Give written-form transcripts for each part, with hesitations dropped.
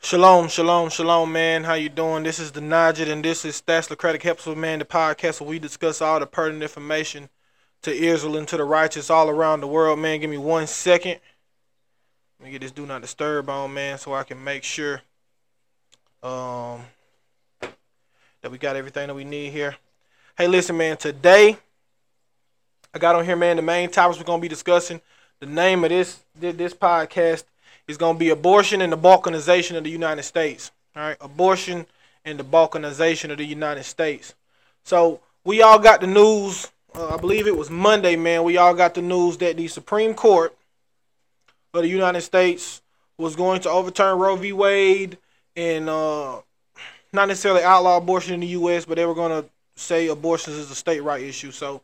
Shalom, shalom, shalom, man. How you doing? This is the Najid, and this is Stasocratic Helpful Man, the podcast where we discuss all the pertinent information to Israel and to the righteous all around the world, man. Give me 1 second. Let me get this do not disturb on, man, so I can make sure that we got everything that we need here. Hey, listen, man. Today, I got on here, man, the main topics we're gonna be discussing. The name of this podcast is going to be abortion and the balkanization of the United States. All right, abortion and the balkanization of the United States. So we all got the news. I believe it was Monday, man. We all got the news that the Supreme Court of the United States was going to overturn Roe v. Wade and not necessarily outlaw abortion in the U.S., but they were going to say abortion is a state right issue. So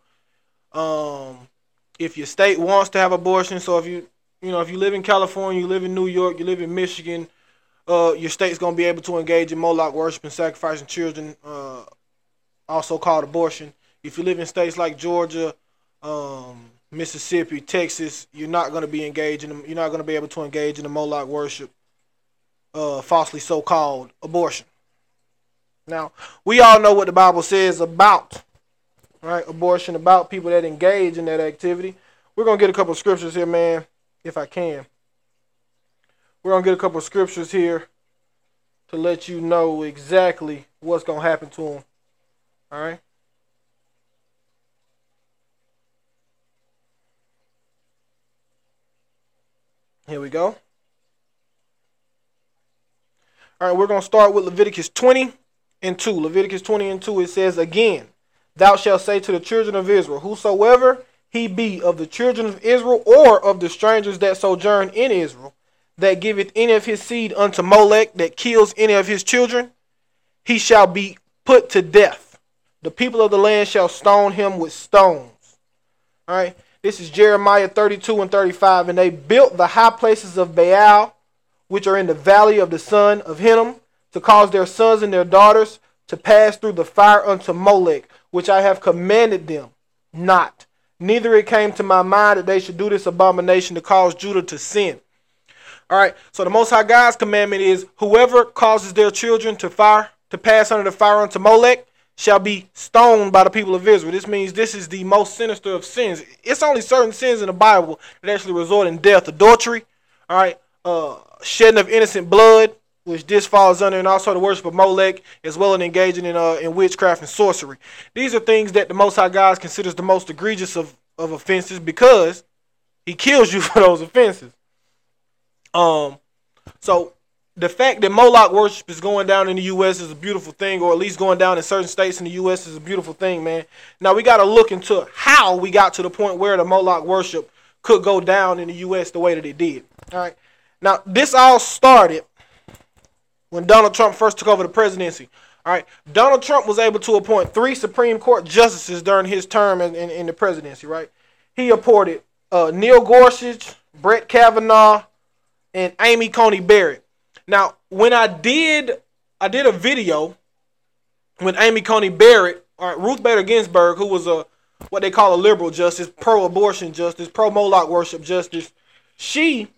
if your state wants to have abortion, so if you live in California, you live in New York, you live in Michigan, your state's going to be able to engage in Moloch worship and sacrificing children, also called abortion. If you live in states like Georgia, Mississippi, Texas, you're not going to be you're not going to be able to engage in the Moloch worship, falsely so-called abortion. Now, we all know what the Bible says about abortion, about people that engage in that activity. We're going to get a couple of scriptures here, man. If I can. We're going to get a couple of scriptures here to let you know exactly what's going to happen to them. All right? Here we go. All right, we're going to start with Leviticus 20 and 2. Leviticus 20 and 2, it says, "Again, thou shalt say to the children of Israel, whosoever he be of the children of Israel or of the strangers that sojourn in Israel, that giveth any of his seed unto Molech, that kills any of his children, he shall be put to death. The people of the land shall stone him with stones." All right. This is Jeremiah 32 and 35. "And they built the high places of Baal, which are in the valley of the son of Hinnom, to cause their sons and their daughters to pass through the fire unto Molech, which I have commanded them not. Neither it came to my mind that they should do this abomination to cause Judah to sin." All right, so the Most High God's commandment is whoever causes their children to pass under the fire unto Molech shall be stoned by the people of Israel. This means this is the most sinister of sins. It's only certain sins in the Bible that actually result in death. Adultery, all right, shedding of innocent blood, which this falls under, and also the worship of Molech, as well as engaging in witchcraft and sorcery. These are things that the Most High God considers the most egregious of offenses because he kills you for those offenses. So the fact that Moloch worship is going down in the U.S. is a beautiful thing, or at least going down in certain states in the U.S. is a beautiful thing, man. Now we got to look into how we got to the point where the Moloch worship could go down in the U.S. the way that it did. All right. Now this all started when Donald Trump first took over the presidency. All right, Donald Trump was able to appoint 3 Supreme Court justices during his term in the presidency, right? He appointed Neil Gorsuch, Brett Kavanaugh, and Amy Coney Barrett. Now, when I did a video when Amy Coney Barrett, all right, Ruth Bader Ginsburg, who was what they call a liberal justice, pro-abortion justice, pro-Moloch worship justice, she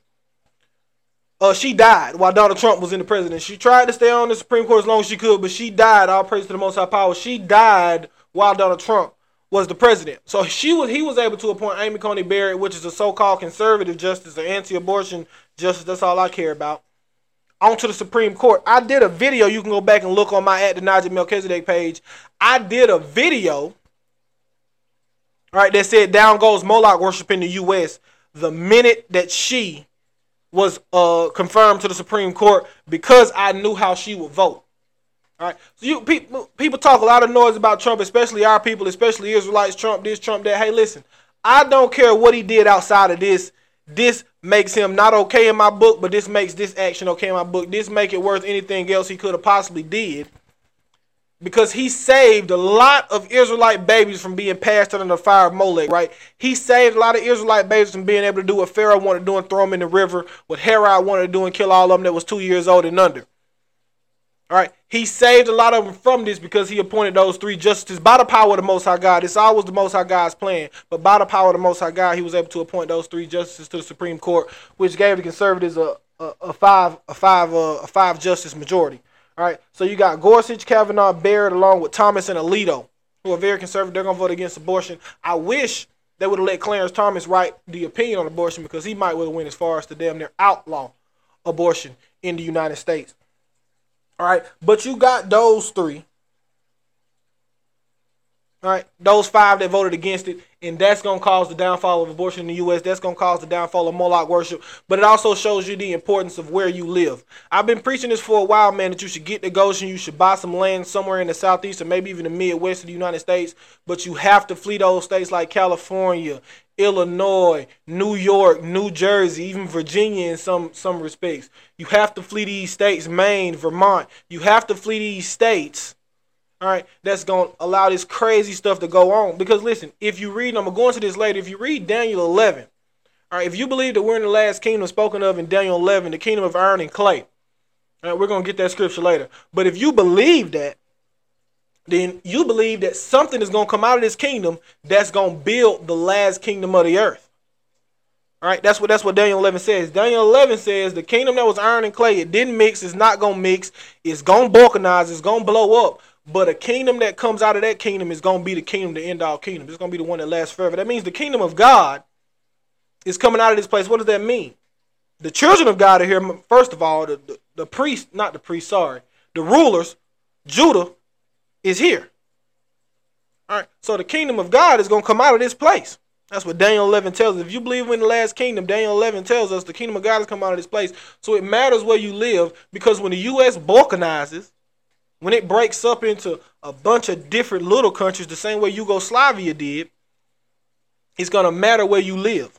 died while Donald Trump was in the presidency. She tried to stay on the Supreme Court as long as she could, but she died. All praise to the Most High Power. She died while Donald Trump was the president. So he was able to appoint Amy Coney Barrett, which is a so-called conservative justice, an anti-abortion justice. That's all I care about. Onto the Supreme Court. I did a video. You can go back and look on my @the Melchizedek page. I did a video, all right, that said down goes Moloch worship in the U.S. the minute that she was confirmed to the Supreme Court, because I knew how she would vote. All right, so people talk a lot of noise about Trump, especially our people, especially Israelites. Trump this, Trump that. Hey, listen, I don't care what he did outside of this. This makes him not okay in my book, but this makes this action okay in my book. This make it worth anything else he could have possibly did, because he saved a lot of Israelite babies from being passed under the fire of Molech, right? He saved a lot of Israelite babies from being able to do what Pharaoh wanted to do and throw them in the river, what Herod wanted to do and kill all of them that was 2 years old and under. All right, he saved a lot of them from this because he appointed those 3 justices by the power of the Most High God. It's always the Most High God's plan, but by the power of the Most High God, he was able to appoint those 3 justices to the Supreme Court, which gave the conservatives a five justice majority. All right, so you got Gorsuch, Kavanaugh, Barrett, along with Thomas and Alito, who are very conservative. They're gonna vote against abortion. I wish they would have let Clarence Thomas write the opinion on abortion, because he might would have went as far as to damn near outlaw abortion in the United States. All right, but you got those three. All right, those five that voted against it, and that's going to cause the downfall of abortion in the U.S. That's going to cause the downfall of Moloch worship, but it also shows you the importance of where you live. I've been preaching this for a while, man, that you should get to Goshen, you should buy some land somewhere in the southeast or maybe even the Midwest of the United States, but you have to flee those states like California, Illinois, New York, New Jersey, even Virginia in some respects. You have to flee these states, Maine, Vermont. You have to flee these states. All right, that's going to allow this crazy stuff to go on. Because listen, if you read, I'm going to go into this later, if you read Daniel 11, all right, if you believe that we're in the last kingdom spoken of in Daniel 11, the kingdom of iron and clay, all right, we're going to get that scripture later. But if you believe that, then you believe that something is going to come out of this kingdom that's going to build the last kingdom of the earth. All right, that's what Daniel 11 says. Daniel 11 says the kingdom that was iron and clay, it didn't mix, it's not going to mix, it's going to balkanize, it's going to blow up. But a kingdom that comes out of that kingdom is going to be the kingdom, the end all kingdom. It's going to be the one that lasts forever. That means the kingdom of God is coming out of this place. What does that mean? The children of God are here. First of all, the priest, not the priest, sorry. The rulers, Judah, is here. All right. So the kingdom of God is going to come out of this place. That's what Daniel 11 tells us. If you believe we're in the last kingdom, Daniel 11 tells us the kingdom of God has come out of this place. So it matters where you live, because when the U.S. balkanizes, when it breaks up into a bunch of different little countries, the same way Yugoslavia did, it's going to matter where you live.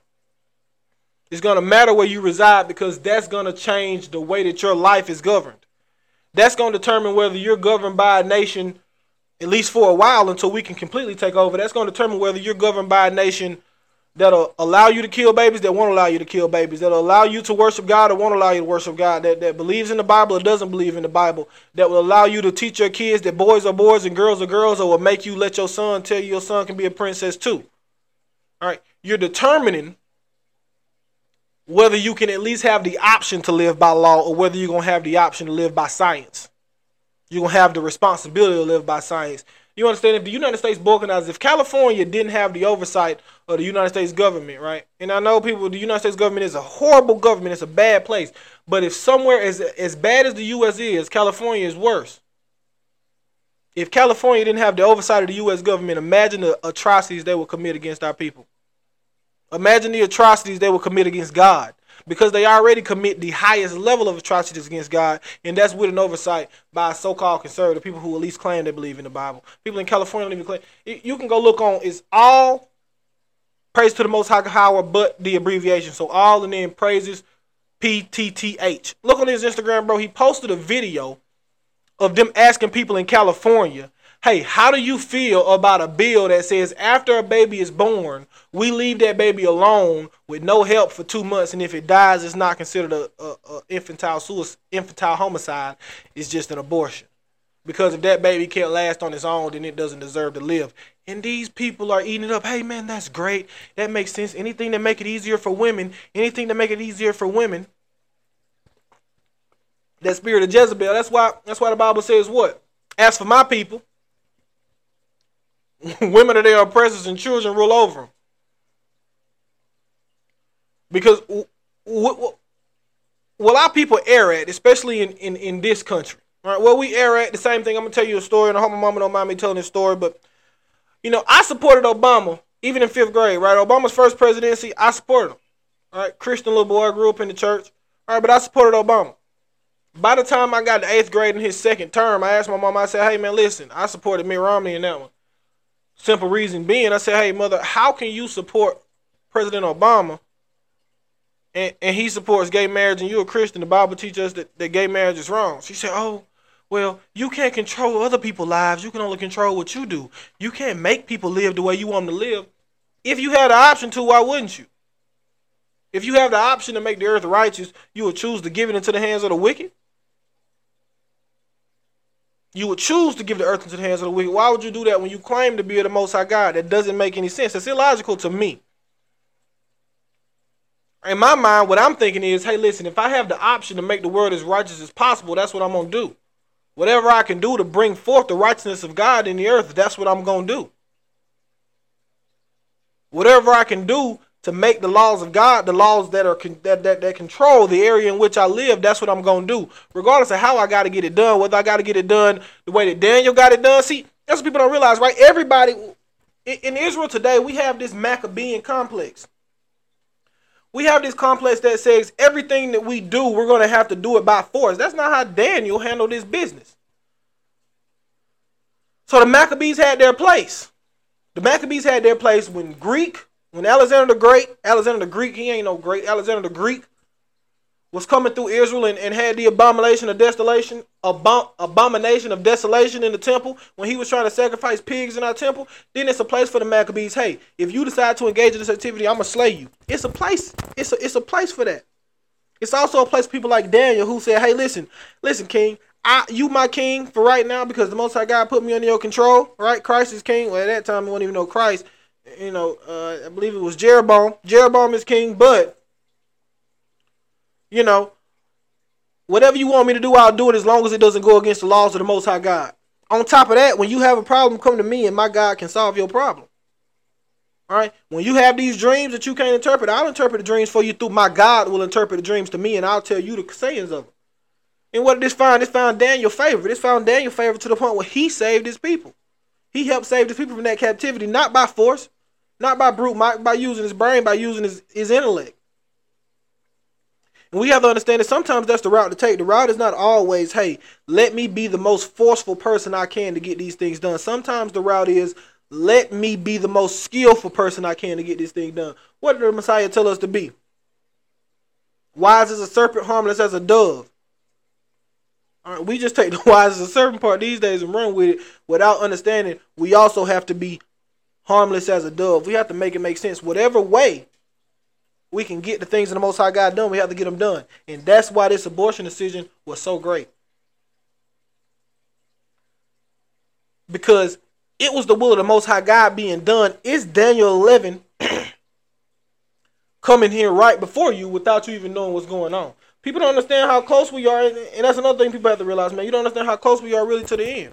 It's going to matter where you reside, because that's going to change the way that your life is governed. That's going to determine whether you're governed by a nation, at least for a while, until we can completely take over. That's going to determine whether you're governed by a nation that'll allow you to kill babies, that won't allow you to kill babies, that'll allow you to worship God or won't allow you to worship God, that believes in the Bible or doesn't believe in the Bible, that will allow you to teach your kids that boys are boys and girls are girls, or will make you let your son tell you your son can be a princess too. All right, you're determining whether you can at least have the option to live by law, or whether you're going to have the option to live by science. You're going to have the responsibility to live by science. You understand? If the United States balkanized, if California didn't have the oversight of the United States government, right? And I know people, the United States government is a horrible government. It's a bad place. But if somewhere as bad as the U.S. is, California is worse. If California didn't have the oversight of the U.S. government, imagine the atrocities they would commit against our people. Imagine the atrocities they would commit against God. Because they already commit the highest level of atrocities against God, and that's with an oversight by so-called conservative people who at least claim they believe in the Bible. People in California don't even claim. You can go look on, it's all praise to the Most High Power, but the abbreviation. So all and then praises PTTH. Look on his Instagram, bro. He posted a video of them asking people in California, hey, how do you feel about a bill that says after a baby is born, we leave that baby alone with no help for 2 months, and if it dies, it's not considered a infantile homicide. It's just an abortion. Because if that baby can't last on its own, then it doesn't deserve to live. And these people are eating it up. Hey, man, that's great. That makes sense. Anything to make it easier for women, that spirit of Jezebel, that's why the Bible says what? As for my people, women are their oppressors and children rule over them. Because what our people err at, especially in this country, right? Well, we err at the same thing. I'm going to tell you a story, and I hope my mama don't mind me telling this story, but, you know, I supported Obama, even in 5th grade, right? Obama's first presidency, I supported him, all right? Christian little boy, grew up in the church, all right, but I supported Obama. By the time I got to 8th grade in his second term, I asked my mom, I said, hey, man, listen, I supported Mitt Romney in that one. Simple reason being, I said, hey, mother, how can you support President Obama and he supports gay marriage and you're a Christian? The Bible teaches us that gay marriage is wrong. She said, oh, well, you can't control other people's lives. You can only control what you do. You can't make people live the way you want them to live. If you had the option to, why wouldn't you? If you have the option to make the earth righteous, you would choose to give it into the hands of the wicked? You would choose to give the earth into the hands of the wicked. Why would you do that when you claim to be the Most High God? That doesn't make any sense. It's illogical to me. In my mind, what I'm thinking is, hey, listen, if I have the option to make the world as righteous as possible, that's what I'm going to do. Whatever I can do to bring forth the righteousness of God in the earth, that's what I'm going to do. Whatever I can do to make the laws of God, the laws that are that control the area in which I live, that's what I'm going to do. Regardless of how I got to get it done, whether I got to get it done the way that Daniel got it done. See, that's what people don't realize, right? Everybody in Israel today, we have this Maccabean complex. We have this complex that says everything that we do, we're going to have to do it by force. That's not how Daniel handled his business. So the Maccabees had their place. The Maccabees had their place when Alexander the Great, he ain't no great, Alexander the Greek was coming through Israel and had the abomination of desolation in the temple when he was trying to sacrifice pigs in our temple. Then it's a place for the Maccabees. Hey, if you decide to engage in this activity, I'm gonna slay you. It's a place. It's a place for that. It's also a place for people like Daniel who said, hey, listen, king, you my king for right now because the Most High God put me under your control, right? Christ is king. Well, at that time, we wouldn't even know Christ. I believe it was Jeroboam. Jeroboam is king, but whatever you want me to do, I'll do it as long as it doesn't go against the laws of the Most High God. On top of that, when you have a problem, come to me and my God can solve your problem. All right? When you have these dreams that you can't interpret, I'll interpret the dreams for you through my God will interpret the dreams to me and I'll tell you the sayings of them. And what did this find? This found Daniel favor. This found Daniel favor to the point where he saved his people. He helped save his people from that captivity, not by force, not by brute might, by using his brain, by using his intellect. And we have to understand that sometimes that's the route to take. The route is not always, hey, let me be the most forceful person I can to get these things done. Sometimes the route is, let me be the most skillful person I can to get this thing done. What did the Messiah tell us to be? Wise as a serpent, harmless as a dove. All right, we just take the wise as a serpent part these days and run with it without understanding we also have to be harmless as a dove. We have to make it make sense. Whatever way we can get the things that the Most High God done, we have to get them done. And that's why this abortion decision was so great. Because it was the will of the Most High God being done. It's Daniel 11 coming here right before you without you even knowing what's going on. People don't understand how close we are. And that's another thing people have to realize, man. You don't understand how close we are really to the end.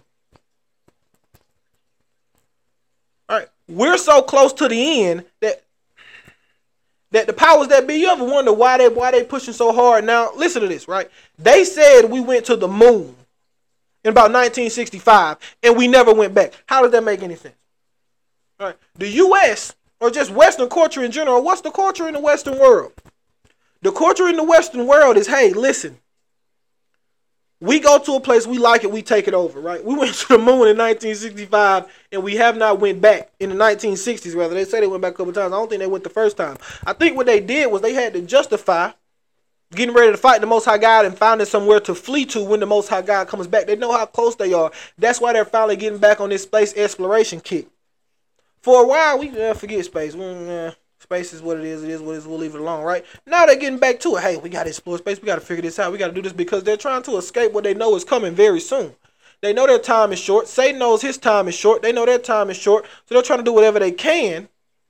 All right. We're so close to the end that the powers that be, you ever wonder why they pushing so hard? Now, listen to this, right? They said we went to the moon in about 1965, and we never went back. How does that make any sense? All right. The U.S., or just Western culture in general, what's the culture in the Western world? The culture in the Western world is, hey, listen, we go to a place, we like it, we take it over, right? We went to the moon in 1965, and we have not went back in the 1960s, rather. They say they went back a couple times. I don't think they went the first time. I think what they did was they had to justify getting ready to fight the Most High God and finding somewhere to flee to when the Most High God comes back. They know how close they are. That's why they're finally getting back on this space exploration kick. For a while, we forget space. Space is what it is. It is what it is. We'll leave it alone, right? Now they're getting back to it. Hey, we got to explore space. We got to figure this out. We got to do this because they're trying to escape what they know is coming very soon. They know their time is short. Satan knows his time is short. They know their time is short. So they're trying to do whatever they can.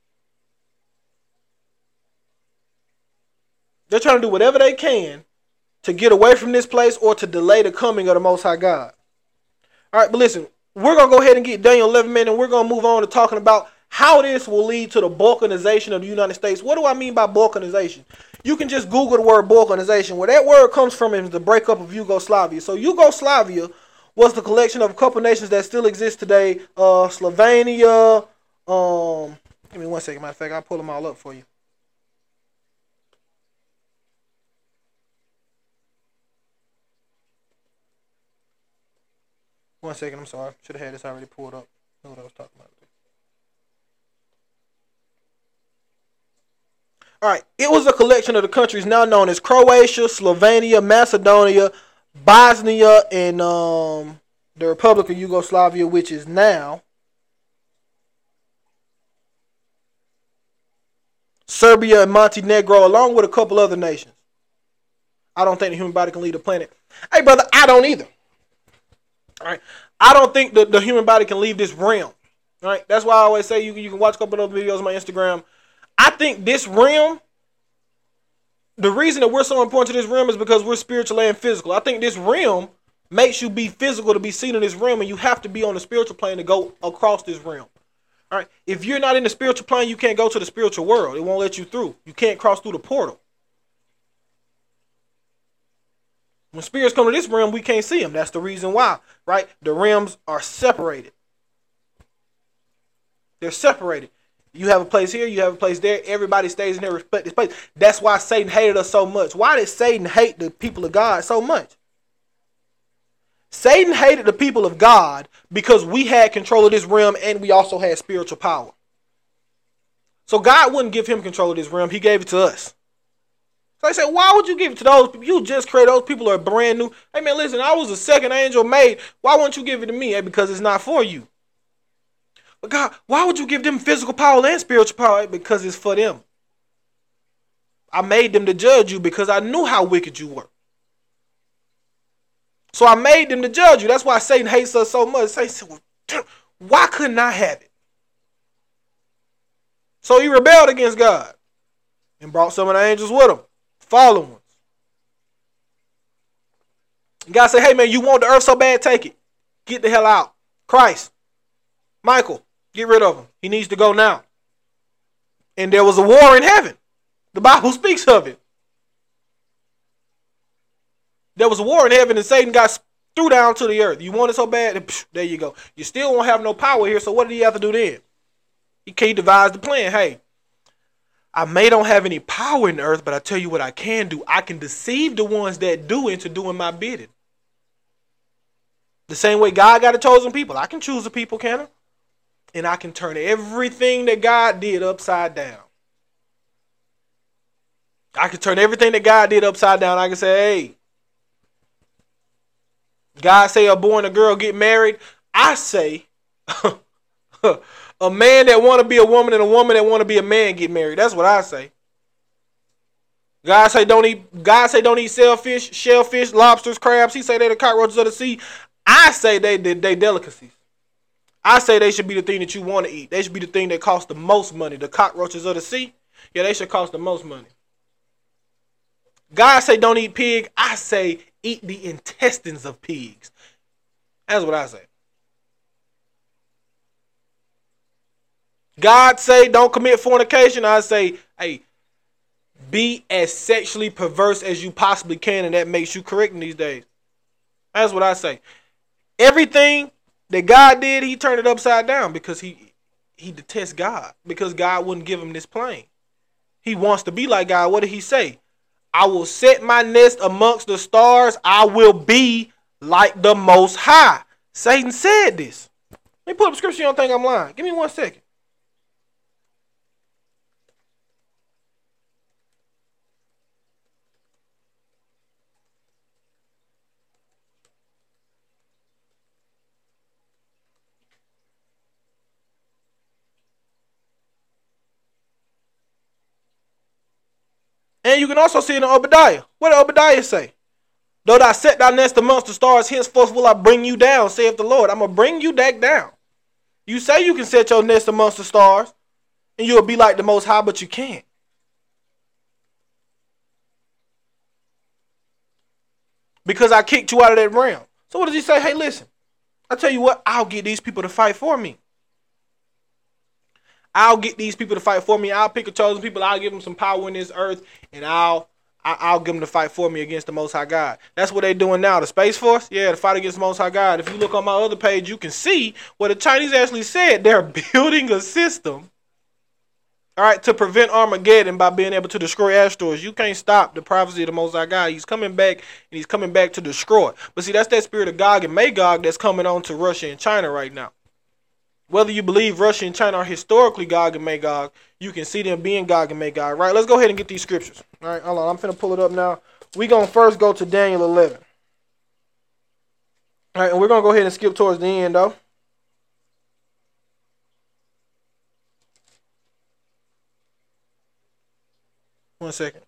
They're trying to do whatever they can to get away from this place or to delay the coming of the Most High God. All right, but listen, we're going to go ahead and get Daniel 11, man, and we're going to move on to talking about how this will lead to the balkanization of the United States. What do I mean by balkanization? You can just Google the word balkanization. Where that word comes from is the breakup of Yugoslavia. So Yugoslavia was the collection of a couple nations that still exist today. Slovenia. Give me 1 second. Matter of fact, I'll pull them all up for you. One second, I'm sorry. Should have had this already pulled up. I know what I was talking about. All right, it was a collection of the countries now known as Croatia, Slovenia, Macedonia, Bosnia, and the Republic of Yugoslavia, which is now Serbia and Montenegro, along with a couple other nations. I don't think the human body can leave the planet. Hey, brother, I don't either. All right, I don't think the human body can leave this realm. All right, that's why I always say you can watch a couple of videos on my Instagram. I think this realm The reason that we're so important to this realm is because we're spiritual and physical. I think this realm makes you be physical to be seen in this realm, and you have to be on the spiritual plane to go across this realm. All right. If you're not in the spiritual plane, you can't go to the spiritual world. It won't let you through. You can't cross through the portal. When spirits come to this realm, we can't see them. That's the reason why, right? The realms are separated. They're separated. You have a place here, you have a place there. Everybody stays in their respective place. That's why Satan hated us so much. Why did Satan hate the people of God so much? Satan hated the people of God because we had control of this realm and we also had spiritual power. So God wouldn't give him control of this realm. He gave it to us. So I said, why would you give it to those people? You just created those people are brand new. Hey man, listen, I was a second angel made. Why won't you give it to me? Hey, because it's not for you. But God, why would you give them physical power and spiritual power? Hey, because it's for them. I made them to judge you because I knew how wicked you were. So I made them to judge you. That's why Satan hates us so much. Satan said, why couldn't I have it? So he rebelled against God and brought some of the angels with him. Fallen ones. God said, hey man, you want the earth so bad, take it. Get the hell out. Christ. Michael, get rid of him. He needs to go now. And there was a war in heaven. The Bible speaks of it. There was a war in heaven and Satan got threw down to the earth. You want it so bad? And, there you go. You still won't have no power here, so what did he have to do then? He devised the plan. Hey, I may don't have any power in the earth, but I tell you what I can do. I can deceive the ones that do into doing my bidding. The same way God got a chosen people. I can choose a people, can I? And I can turn everything that God did upside down. I can turn everything that God did upside down. I can say, hey, God say a boy and a girl get married. I say a man that want to be a woman and a woman that want to be a man get married. That's what I say. God say don't eat shellfish, lobsters, crabs. He say they the cockroaches of the sea. I say they delicacies. I say they should be the thing that you want to eat. They should be the thing that costs the most money. The cockroaches of the sea, yeah, they should cost the most money. God say don't eat pig. I say eat the intestines of pigs. That's what I say. God say don't commit fornication. I say, hey, be as sexually perverse as you possibly can, and that makes you correct in these days. That's what I say. Everything that God did, he turned it upside down because he detests God. Because God wouldn't give him this plane. He wants to be like God. What did he say? I will set my nest amongst the stars. I will be like the Most High. Satan said this. Let me put up a scripture. You don't think I'm lying. Give me 1 second. And you can also see it in Obadiah. What did Obadiah say? Though thou set thy nest amongst the stars, henceforth will I bring you down, saith the Lord. I'm going to bring you back down. You say you can set your nest amongst the stars, and you'll be like the Most High, but you can't. Because I kicked you out of that realm. So what does he say? Hey, listen, I tell you what, I'll get these people to fight for me. I'll get these people to fight for me. I'll pick a chosen people. I'll give them some power in this earth, and I'll give them to fight for me against the Most High God. That's what they're doing now. The Space Force, yeah, to fight against the Most High God. If you look on my other page, you can see what the Chinese actually said. They're building a system, all right, to prevent Armageddon by being able to destroy asteroids. You can't stop the prophecy of the Most High God. He's coming back, and he's coming back to destroy. But see, that's that spirit of Gog and Magog that's coming on to Russia and China right now. Whether you believe Russia and China are historically Gog and Magog, you can see them being Gog and Magog. Right, let's go ahead and get these scriptures. All right, hold on. I'm finna pull it up now. We're going to first go to Daniel 11. All right, and we're going to go ahead and skip towards the end, though. One second.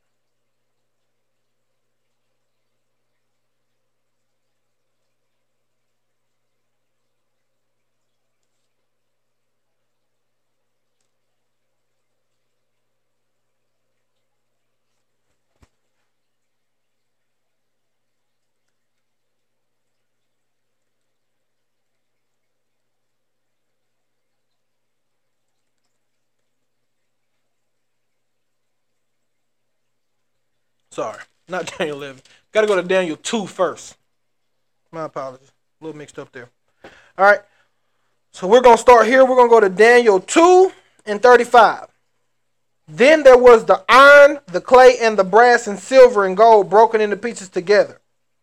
Sorry, not Daniel 11. Got to go to Daniel 2 first. My apologies. A little mixed up there. All right. So we're going to start here. We're going to go to Daniel 2 and 35. Then there was the iron, the clay, and the brass and silver and gold broken into pieces together.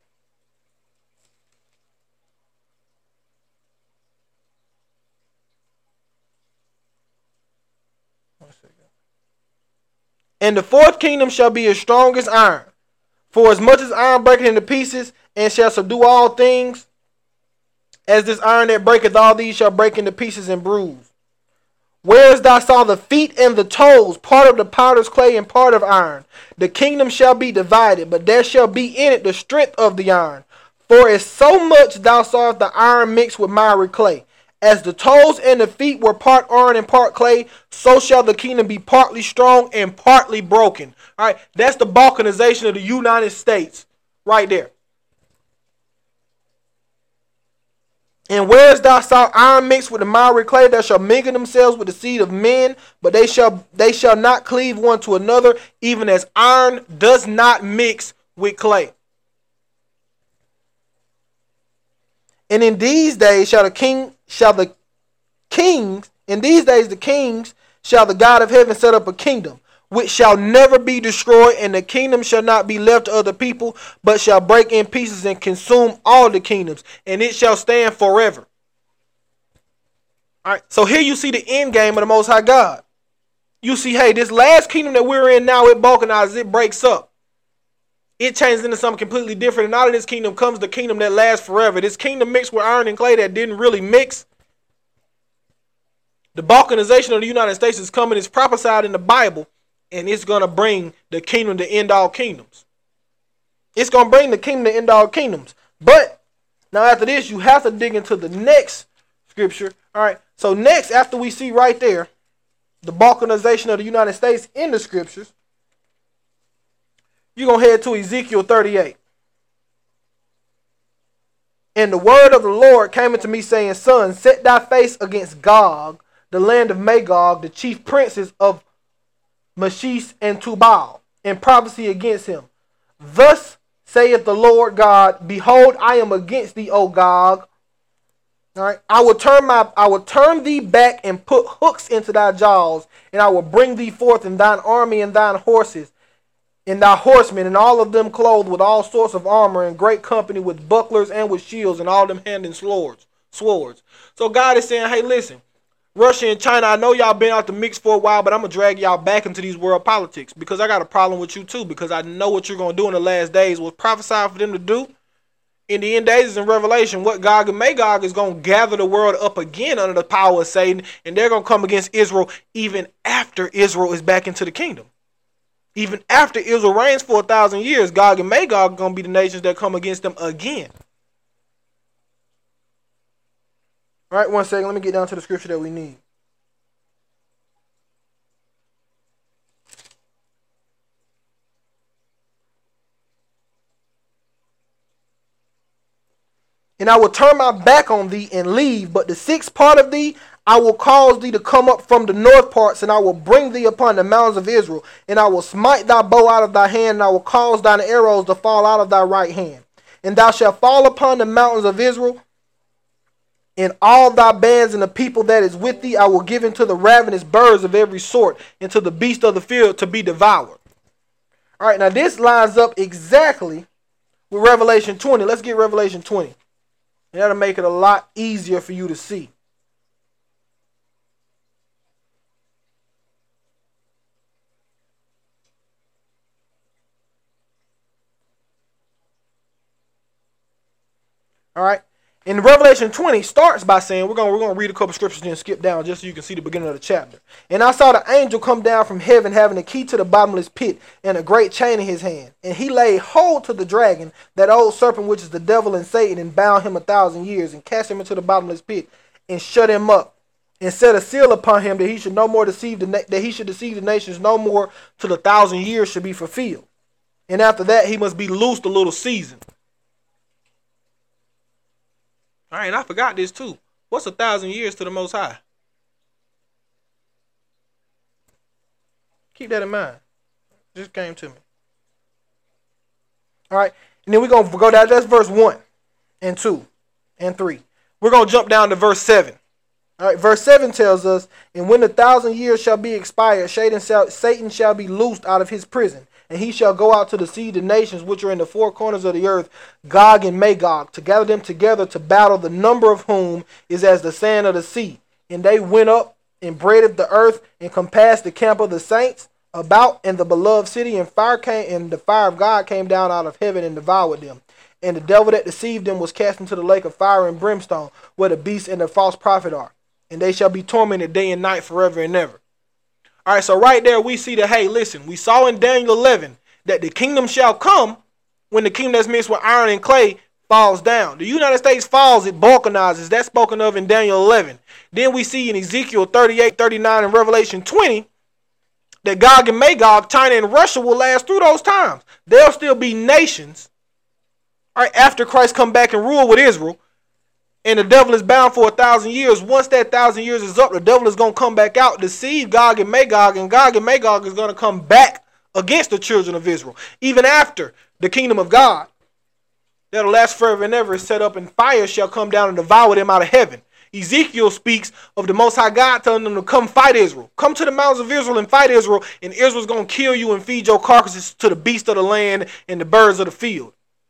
And the fourth kingdom shall be as strong as iron. For as much as iron breaketh into pieces, and shall subdue all things, as this iron that breaketh all these shall break into pieces and bruise. Whereas thou saw the feet and the toes, part of the potter's clay and part of iron, the kingdom shall be divided, but there shall be in it the strength of the iron. For as so much thou sawest the iron mixed with miry clay, as the toes and the feet were part iron and part clay, so shall the kingdom be partly strong and partly broken. All right, that's the balkanization of the United States right there. And whereas thou saw iron mixed with the miry clay, they shall mingle themselves with the seed of men, but they shall not cleave one to another, even as iron does not mix with clay. And in these days the kings shall the God of heaven set up a kingdom, which shall never be destroyed, and the kingdom shall not be left to other people, but shall break in pieces and consume all the kingdoms, and it shall stand forever. All right, so here you see the end game of the Most High God. You see, hey, this last kingdom that we're in now, it balkanizes, it breaks up. It changes into something completely different, and out of this kingdom comes the kingdom that lasts forever. This kingdom mixed with iron and clay that didn't really mix. The balkanization of the United States is coming. It's prophesied in the Bible. And it's going to bring the kingdom to end all kingdoms. It's going to bring the kingdom to end all kingdoms. But now after this, you have to dig into the next scripture. All right. So next, after we see right there, the balkanization of the United States in the scriptures, you're going to head to Ezekiel 38. And the word of the Lord came unto me, saying, Son, set thy face against Gog, the land of Magog, the chief princes of Meshech and Tubal, and prophecy against him. Thus saith the Lord God, Behold, I am against thee, O Gog. All right, I will turn thee back and put hooks into thy jaws, and I will bring thee forth in thine army and thine horses, and thy horsemen, and all of them clothed with all sorts of armor, and great company with bucklers and with shields, and all of them handing swords. So God is saying, hey, listen, Russia and China, I know y'all been out the mix for a while, but I'm going to drag y'all back into these world politics because I got a problem with you too, because I know what you're going to do in the last days was prophesied for them to do. In the end days in Revelation, what Gog and Magog is going to gather the world up again under the power of Satan, and they're going to come against Israel even after Israel is back into the kingdom. Even after Israel reigns for 1,000 years, Gog and Magog are going to be the nations that come against them again. All right, one second. Let me get down to the scripture that we need. And I will turn my back on thee and leave, but the sixth part of thee I will cause thee to come up from the north parts, and I will bring thee upon the mountains of Israel, and I will smite thy bow out of thy hand, and I will cause thine arrows to fall out of thy right hand. And thou shalt fall upon the mountains of Israel, and all thy bands and the people that is with thee I will give into the ravenous birds of every sort, and to the beasts of the field to be devoured. All right, now this lines up exactly with Revelation 20. Let's get Revelation 20. And that'll make it a lot easier for you to see. All right. In Revelation 20 starts by saying, we're gonna read a couple scriptures and then skip down just so you can see the beginning of the chapter. And I saw the angel come down from heaven having a key to the bottomless pit and a great chain in his hand. And he laid hold to the dragon, that old serpent which is the devil and Satan, and bound him 1,000 years, and cast him into the bottomless pit, and shut him up, and set a seal upon him, that he should no more deceive the nations no more, till 1,000 years should be fulfilled. And after that he must be loosed a little season. All right, and I forgot this too. What's 1,000 years to the Most High? Keep that in mind. Just came to me. All right. And then we're going to go down. That's verse 1 and 2 and 3. We're going to jump down to verse 7. All right. Verse 7 tells us, and when the 1,000 years shall be expired, Satan shall be loosed out of his prison, and he shall go out to deceive the nations which are in the four corners of the earth, Gog and Magog, to gather them together to battle, the number of whom is as the sand of the sea. And they went up and braided the earth and compassed the camp of the saints about in the beloved city, and the fire of God came down out of heaven and devoured them. And the devil that deceived them was cast into the lake of fire and brimstone, where the beast and the false prophet are. And they shall be tormented day and night forever and ever. All right, so right there we see that, hey, listen, we saw in Daniel 11 that the kingdom shall come when the kingdom that's mixed with iron and clay falls down. The United States falls, it balkanizes. That's spoken of in Daniel 11. Then we see in Ezekiel 38, 39, and Revelation 20 that Gog and Magog, China and Russia, will last through those times. There'll still be nations, all right, after Christ come back and rule with Israel, and the devil is bound for 1,000 years. Once that 1,000 years is up, the devil is going to come back out, deceive Gog and Magog is going to come back against the children of Israel. Even after the kingdom of God, that'll last forever and ever, is set up, and fire shall come down and devour them out of heaven. Ezekiel speaks of the Most High God telling them to come fight Israel. Come to the mountains of Israel and fight Israel, and Israel's going to kill you and feed your carcasses to the beasts of the land and the birds of the field.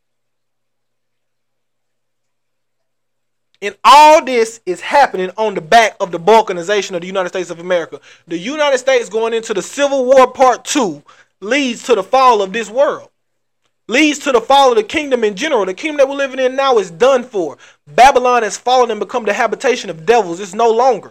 And all this is happening on the back of the balkanization of the United States of America. The United States going into the Civil War Part 2 leads to the fall of this world. Leads to the fall of the kingdom in general. The kingdom that we're living in now is done for. Babylon has fallen and become the habitation of devils. It's no longer.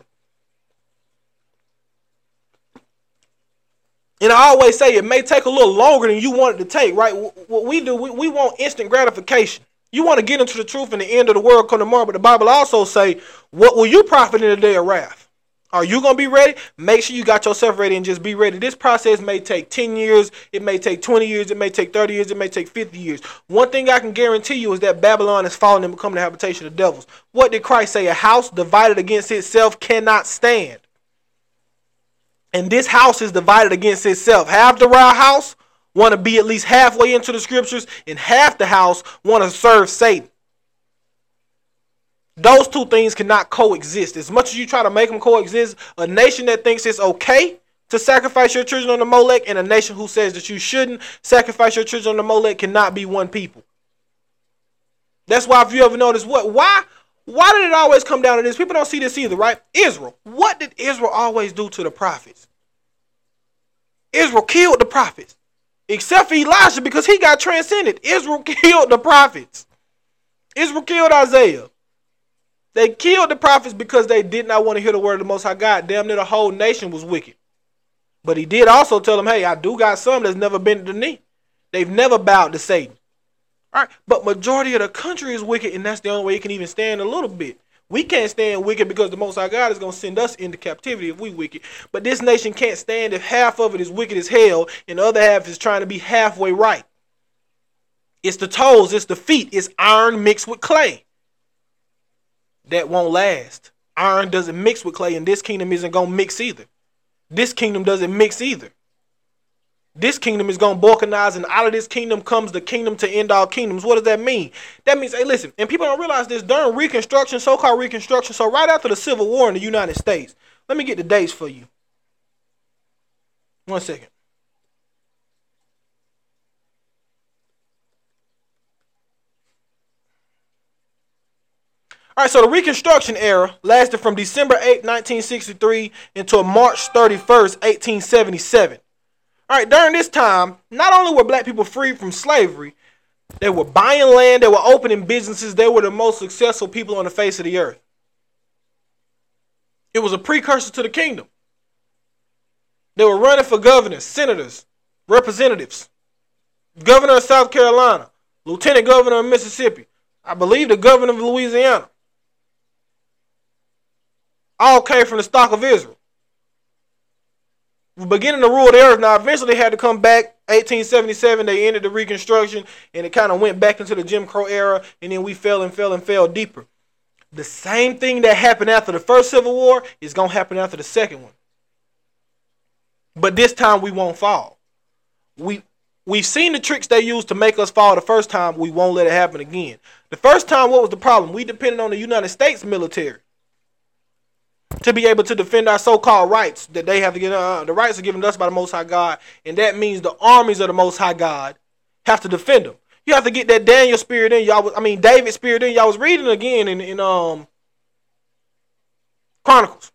And I always say it may take a little longer than you want it to take, right? What we do, we want instant gratification. You want to get into the truth and the end of the world come tomorrow, but the Bible also say, what will you profit in the day of wrath? Are you going to be ready? Make sure you got yourself ready and just be ready. This process may take 10 years. It may take 20 years. It may take 30 years. It may take 50 years. One thing I can guarantee you is that Babylon has fallen and become the habitation of devils. What did Christ say? A house divided against itself cannot stand. And this house is divided against itself. Half the round house want to be at least halfway into the scriptures, and half the house want to serve Satan. Those two things cannot coexist. As much as you try to make them coexist, a nation that thinks it's okay to sacrifice your children on the Molech and a nation who says that you shouldn't sacrifice your children on the Molech cannot be one people. That's why, if you ever notice, why did it always come down to this? People don't see this either, right? Israel. What did Israel always do to the prophets? Israel killed the prophets. Except for Elijah, because he got transcended. Israel killed the prophets. Israel killed Isaiah. They killed the prophets because they did not want to hear the word of the Most High God. Damn near the whole nation was wicked. But he did also tell them, hey, I do got some that's never bent the knee. They've never bowed to Satan. All right, but majority of the country is wicked, and that's the only way it can even stand a little bit. We can't stand wicked because the Most High God is going to send us into captivity if we wicked. But this nation can't stand if half of it is wicked as hell and the other half is trying to be halfway right. It's the toes, it's the feet, it's iron mixed with clay. That won't last. Iron doesn't mix with clay, and this kingdom isn't going to mix either. This kingdom doesn't mix either. This kingdom is going to balkanize, and out of this kingdom comes the kingdom to end all kingdoms. What does that mean? That means, hey, listen, and people don't realize this, during Reconstruction, so-called Reconstruction, so right after the Civil War in the United States, let me get the dates for you. 1 second. All right, so the Reconstruction era lasted from December 8, 1963 until March 31st, 1877. All right, during this time, not only were black people freed from slavery, they were buying land, they were opening businesses, they were the most successful people on the face of the earth. It was a precursor to the kingdom. They were running for governors, senators, representatives, governor of South Carolina, lieutenant governor of Mississippi, I believe the governor of Louisiana. All came from the stock of Israel. We're beginning to rule the earth. Now, eventually they had to come back. 1877, they ended the Reconstruction, and it kind of went back into the Jim Crow era, and then we fell deeper. The same thing that happened after the first Civil War is going to happen after the second one. But this time we won't fall. We've seen the tricks they used to make us fall the first time. We won't let it happen again. The first time, what was the problem? We depended on the United States military to be able to defend our so-called rights that they have to get. The rights are given to us by the Most High God, and that means the armies of the Most High God have to defend them. You have to get that Daniel spirit in y'all. David spirit in y'all. Was reading again in Chronicles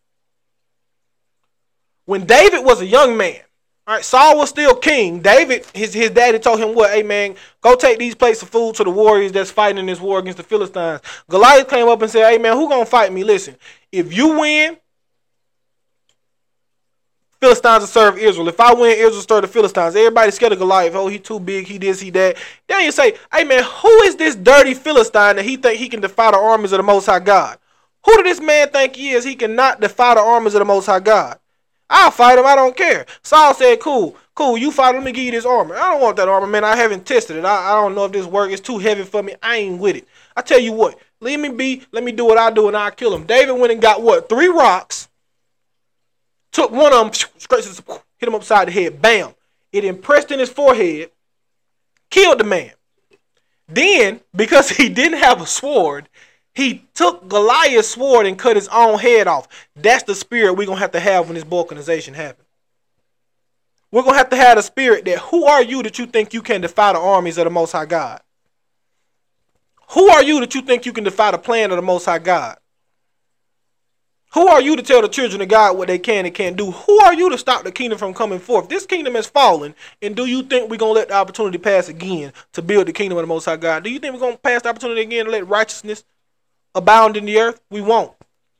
when David was a young man. All right, Saul was still king. David, his daddy told him what? Hey man, go take these plates of food to the warriors that's fighting in this war against the Philistines. Goliath came up and said, hey man, who gonna fight me? Listen, if you win, Philistines will serve Israel. If I win, Israel will serve the Philistines. Everybody's scared of Goliath. Oh, he too big, he this, he that. Then you say, hey man, who is this dirty Philistine that he think he can defy the armies of the Most High God? Who did this man think he is? He cannot defy the armies of the Most High God. I'll fight him. I don't care. Saul said, cool. You fight him. Let me give you this armor. I don't want that armor, man. I haven't tested it. I don't know if this work is too heavy for me. I ain't with it. I tell you what. Leave me be. Let me do what I do, and I'll kill him. David went and got what? 3 rocks. Took one of them, straight hit him upside the head. Bam. It impressed in his forehead. Killed the man. Then, because he didn't have a sword, he took Goliath's sword and cut his own head off. That's the spirit we're going to have when this balkanization happens. We're going to have the spirit that who are you that you think you can defy the armies of the Most High God? Who are you that you think you can defy the plan of the Most High God? Who are you to tell the children of God what they can and can't do? Who are you to stop the kingdom from coming forth? This kingdom has fallen, and do you think we're going to let the opportunity pass again to build the kingdom of the Most High God? Do you think we're going to pass the opportunity again to let righteousness abound in the earth? We won't.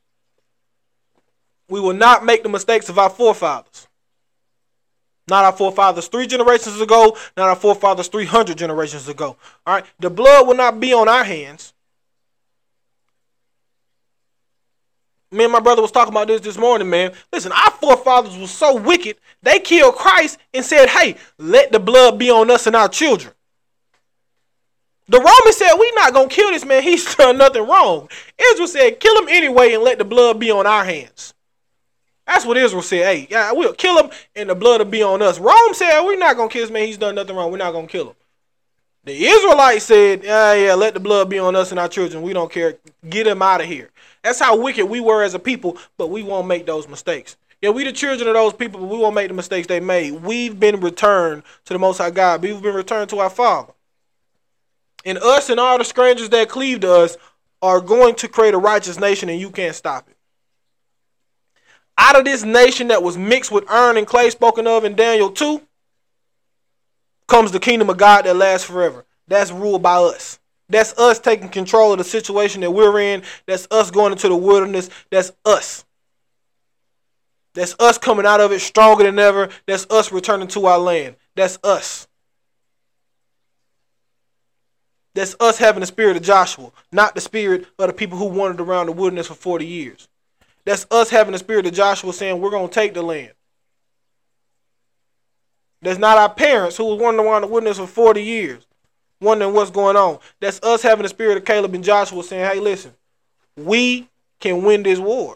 We will not make the mistakes of our forefathers. Not our forefathers 3 generations ago, not our forefathers 300 generations ago. All right, the blood will not be on our hands. Me and my brother was talking about this morning, man. Listen, our forefathers were so wicked, they killed Christ and said, hey, let the blood be on us and our children. The Romans said, we're not going to kill this man. He's done nothing wrong. Israel said, kill him anyway and let the blood be on our hands. That's what Israel said. Hey, yeah, we'll kill him and the blood will be on us. Rome said, we're not going to kill this man. He's done nothing wrong. We're not going to kill him. The Israelites said, yeah, let the blood be on us and our children. We don't care. Get him out of here. That's how wicked we were as a people, but we won't make those mistakes. Yeah, we the children of those people, but we won't make the mistakes they made. We've been returned to the Most High God. We've been returned to our Father. And us and all the strangers that cleave to us are going to create a righteous nation, and you can't stop it. Out of this nation that was mixed with iron and clay spoken of in Daniel 2 comes the kingdom of God that lasts forever. That's ruled by us. That's us taking control of the situation that we're in. That's us going into the wilderness. That's us. That's us coming out of it stronger than ever. That's us returning to our land. That's us. That's us having the spirit of Joshua, not the spirit of the people who wandered around the wilderness for 40 years. That's us having the spirit of Joshua saying we're going to take the land. That's not our parents who was wandering around the wilderness for 40 years, wondering what's going on. That's us having the spirit of Caleb and Joshua saying, hey, listen, we can win this war.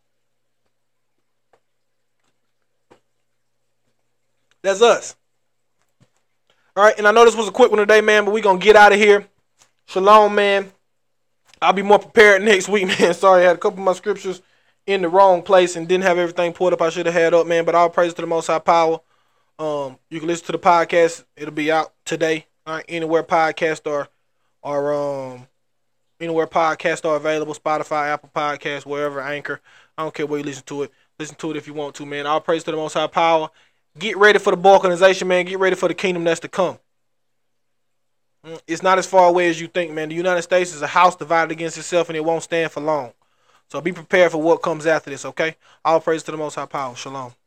That's us. All right, and I know this was a quick one today, man, but we're going to get out of here. Shalom, man. I'll be more prepared next week, man. Sorry, I had a couple of my scriptures in the wrong place and didn't have everything pulled up I should have had up, man, but all praise to the Most High Power. You can listen to the podcast. It'll be out today. All right, anywhere podcasts are anywhere podcasts are available, Spotify, Apple Podcasts, wherever, Anchor. I don't care where you listen to it. Listen to it if you want to, man. All praise to the Most High Power. Get ready for the balkanization, man. Get ready for the kingdom that's to come. It's not as far away as you think, man. The United States is a house divided against itself, and it won't stand for long. So be prepared for what comes after this, okay? All praise to the Most High Power. Shalom.